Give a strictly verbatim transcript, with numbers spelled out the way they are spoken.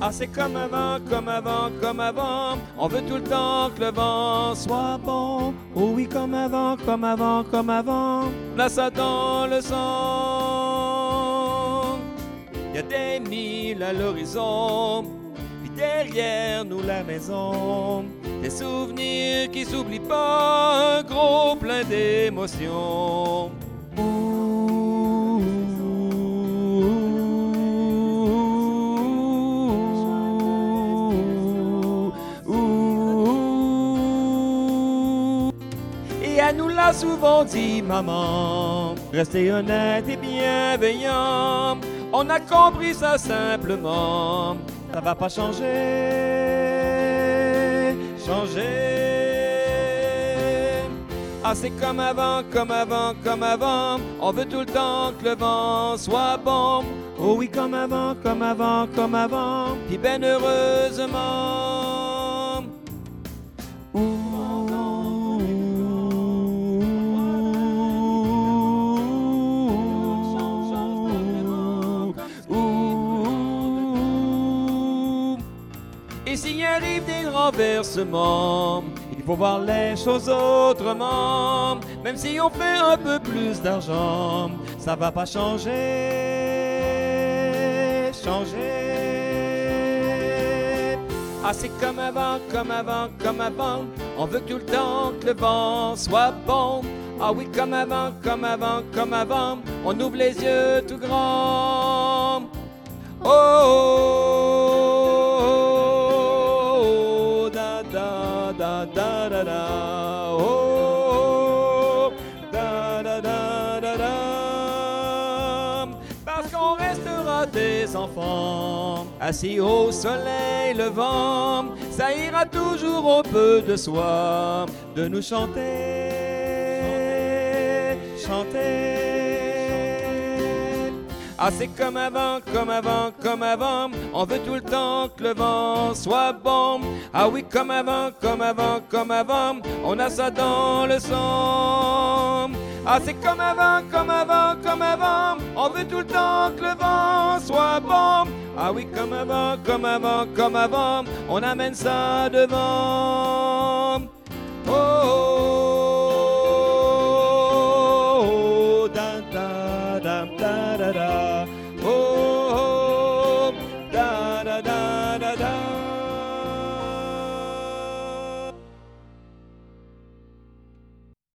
Ah, c'est comme avant, comme avant, comme avant. On veut tout le temps que le vent soit bon. Oh oui, comme avant, comme avant, comme avant. Là, ça dans le sang. Y a des milles à l'horizon, puis derrière nous la maison. Des souvenirs qui s'oublient pas, un gros plein d'émotions. Et elle nous l'a souvent dit, maman, restez honnête et bienveillant. On a compris ça simplement, ça va pas changer, changer. Ah, c'est comme avant, comme avant, comme avant. On veut tout le temps que le vent soit bon. Oh oui, comme avant, comme avant, comme avant. Puis ben heureusement. Ouh. Et s'il arrive des renversements, il faut voir les choses autrement. Même si on fait un peu plus d'argent, ça va pas changer, changer. Ah, c'est comme avant, comme avant, comme avant. On veut tout le temps que le vent soit bon. Ah oui, comme avant, comme avant, comme avant. On ouvre les yeux tout grands. Oh, oh, oh, da da da da da da. Oh, da da da da da. Parce qu'on restera des enfants, assis au soleil levant. Ça ira toujours au peu de soi de nous chanter, chanter. Ah, c'est comme avant, comme avant, comme avant. On veut tout le temps que le vent soit bon. Ah oui, comme avant, comme avant, comme avant. On a ça dans le sang. Ah, c'est comme avant, comme avant, comme avant. On veut tout le temps que le vent soit bon. Ah oui, comme avant, comme avant, comme avant. On amène ça devant. Oh, oh.